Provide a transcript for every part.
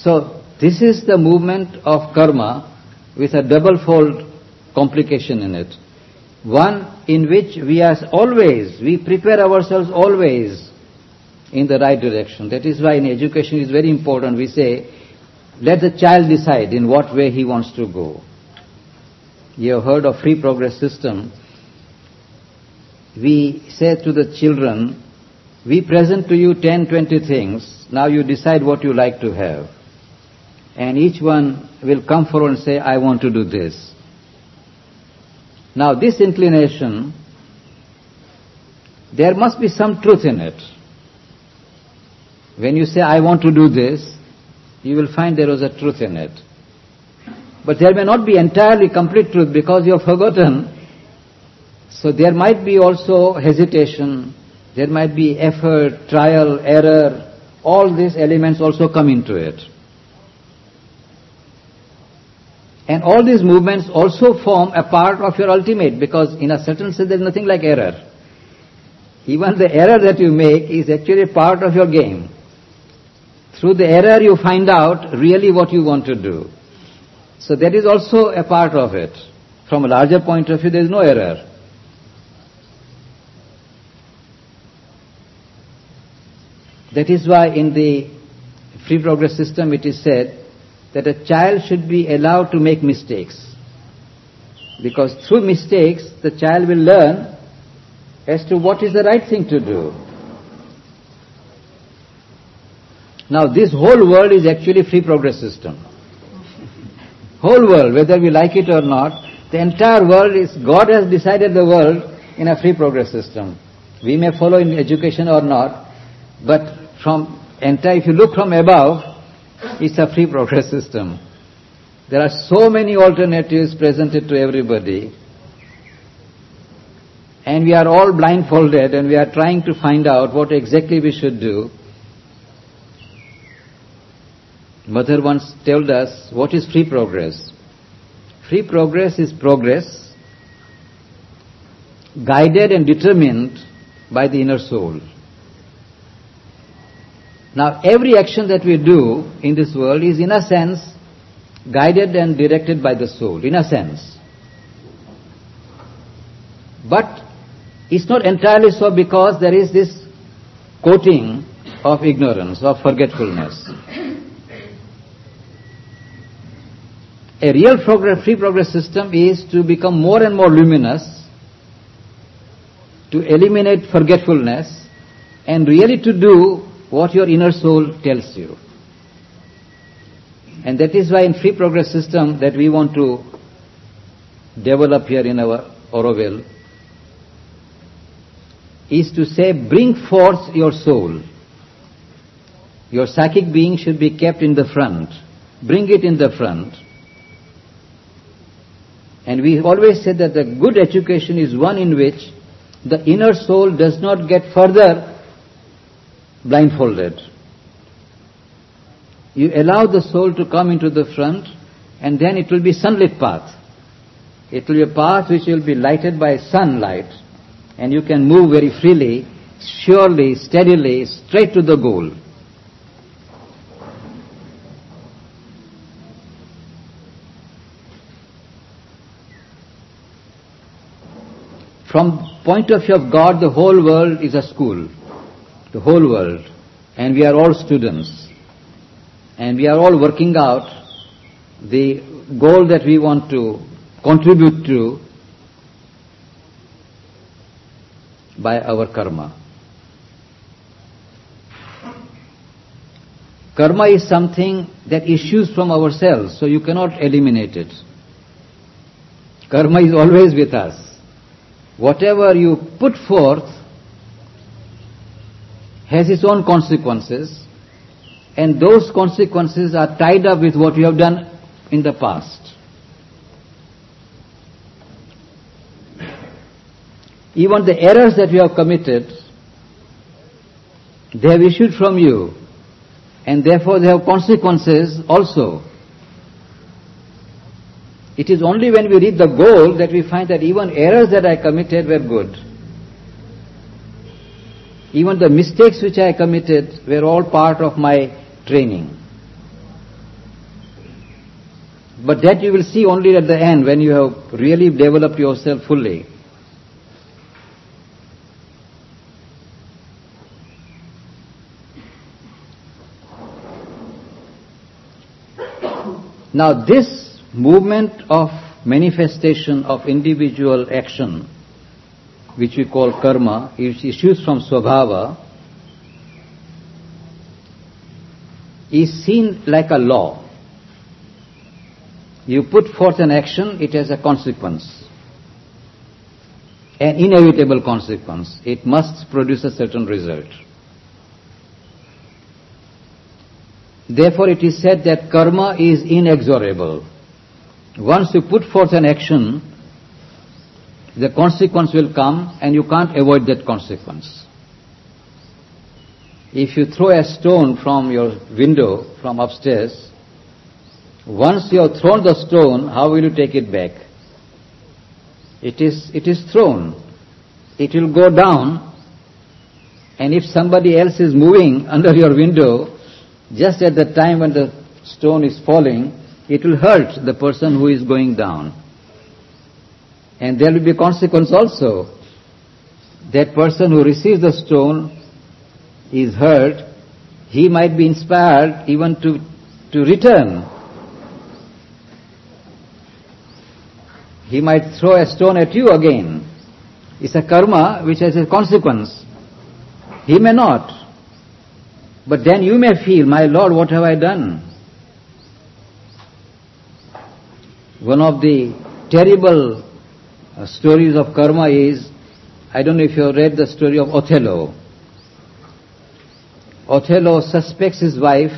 So this is the movement of karma with a double-fold complication in it. One in which we prepare ourselves always in the right direction. That is why in education it is very important. We say, let the child decide in what way he wants to go. You have heard of free progress system. We say to the children, we present to you 10, 20 things. Now you decide what you like to have. And each one will come forward and say, I want to do this. Now this inclination, there must be some truth in it. When you say, I want to do this, you will find there was a truth in it. But there may not be entirely complete truth because you have forgotten. So there might be also hesitation, there might be effort, trial, error. All these elements also come into it. And all these movements also form a part of your ultimate, because in a certain sense there is nothing like error. Even the error that you make is actually part of your game. Through the error you find out really what you want to do. So that is also a part of it. From a larger point of view, there is no error. That is why in the free progress system it is said that a child should be allowed to make mistakes. Because through mistakes, the child will learn as to what is the right thing to do. Now this whole world is actually free progress system. Whole world, whether we like it or not, the entire world is, God has decided the world in a free progress system. We may follow in education or not, but if you look from above, it's a free progress system. There are so many alternatives presented to everybody, and we are all blindfolded and we are trying to find out what exactly we should do. Mother once told us, what is free progress? Free progress is progress guided and determined by the inner soul. Now every action that we do in this world is in a sense guided and directed by the soul, in a sense. But it's not entirely so, because there is this coating of ignorance, of forgetfulness. A real free progress system is to become more and more luminous, to eliminate forgetfulness, and really to do what your inner soul tells you. And that is why in free progress system that we want to develop here in our Auroville is to say, bring forth your soul. Your psychic being should be kept in the front. Bring it in the front. And we always said that the good education is one in which the inner soul does not get further blindfolded. You allow the soul to come into the front, and then it will be sunlit path. It will be a path which will be lighted by sunlight, and you can move very freely, surely, steadily, straight to the goal. From point of view of God, the whole world is a school. The whole world. And we are all students. And we are all working out the goal that we want to contribute to by our karma. Karma is something that issues from ourselves, so you cannot eliminate it. Karma is always with us. Whatever you put forth has its own consequences, and those consequences are tied up with what you have done in the past. Even the errors that you have committed, they have issued from you, and therefore they have consequences also. It is only when we reach the goal that we find that even errors that I committed were good. Even the mistakes which I committed were all part of my training. But that you will see only at the end when you have really developed yourself fully. Now this movement of manifestation of individual action, which we call karma, is issues from Swabhava, is seen like a law. You put forth an action, it has a consequence, an inevitable consequence. It must produce a certain result. Therefore, it is said that karma is inexorable. Once you put forth an action, the consequence will come and you can't avoid that consequence. If you throw a stone from your window, from upstairs, once you have thrown the stone, how will you take it back? It is thrown. It will go down, and if somebody else is moving under your window, just at the time when the stone is falling, it will hurt the person who is going down. And there will be a consequence also. That person who receives the stone is hurt, he might be inspired even to return. He might throw a stone at you again. It's a karma which has a consequence. He may not. But then you may feel, my Lord, what have I done? One of the terrible stories of karma is, I don't know if you have read the story of Othello. Othello suspects his wife,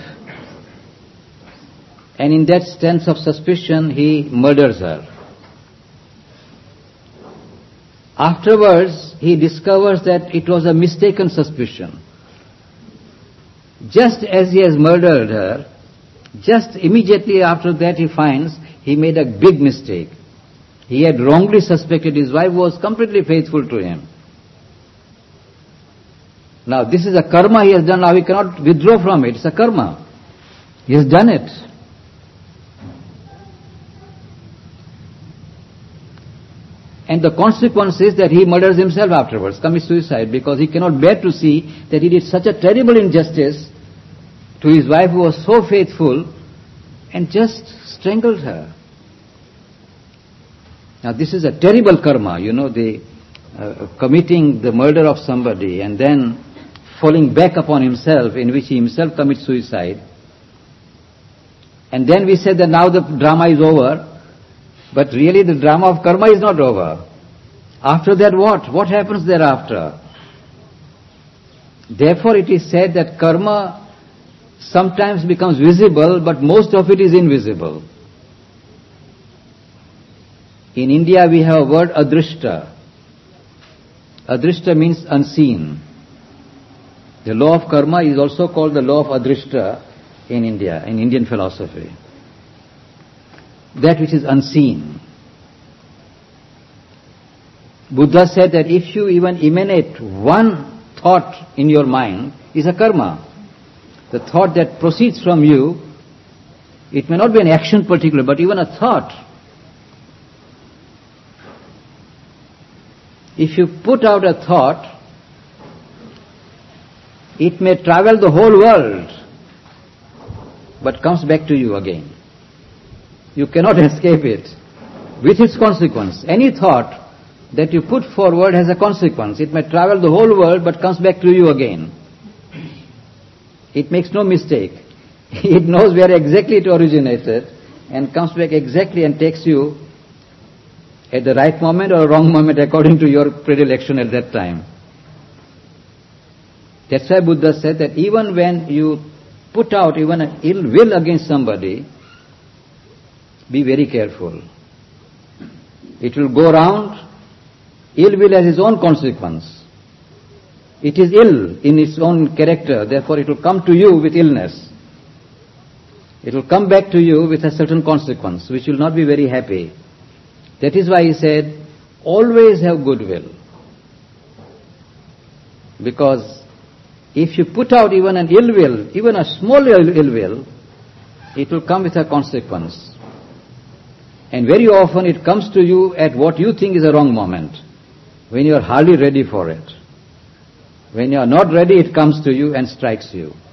and in that sense of suspicion, he murders her. Afterwards, he discovers that it was a mistaken suspicion. Just as he has murdered her, just immediately after that he finds he made a big mistake. He had wrongly suspected his wife was completely faithful to him. Now this is a karma he has done, now he cannot withdraw from it. It's a karma. He has done it. And the consequence is that he murders himself afterwards, commits suicide, because he cannot bear to see that he did such a terrible injustice to his wife who was so faithful and just strangled her. Now this is a terrible karma, the committing the murder of somebody and then falling back upon himself, in which he himself commits suicide. And then we say that now the drama is over. But really the drama of karma is not over. After that what? What happens thereafter? Therefore it is said that karma sometimes becomes visible, but most of it is invisible. In India we have a word adrishta. Adrishta means unseen. The law of karma is also called the law of adrishta in India, in Indian philosophy. That which is unseen. Buddha said that if you even emanate one thought in your mind, is a karma. The thought that proceeds from you, it may not be an action particular, but even a thought. If you put out a thought, it may travel the whole world, but comes back to you again. You cannot escape it, with its consequence. Any thought that you put forward has a consequence. It may travel the whole world but comes back to you again. It makes no mistake. It knows where exactly it originated and comes back exactly and takes you at the right moment or wrong moment according to your predilection at that time. That's why Buddha said that even when you put out even an ill will against somebody, be very careful. It will go round. Ill will has its own consequence. It is ill in its own character, therefore it will come to you with illness. It will come back to you with a certain consequence, which will not be very happy. That is why he said, always have goodwill. Because if you put out even an ill will, even a small ill will, it will come with a consequence. And very often it comes to you at what you think is a wrong moment, when you are hardly ready for it. When you are not ready, it comes to you and strikes you.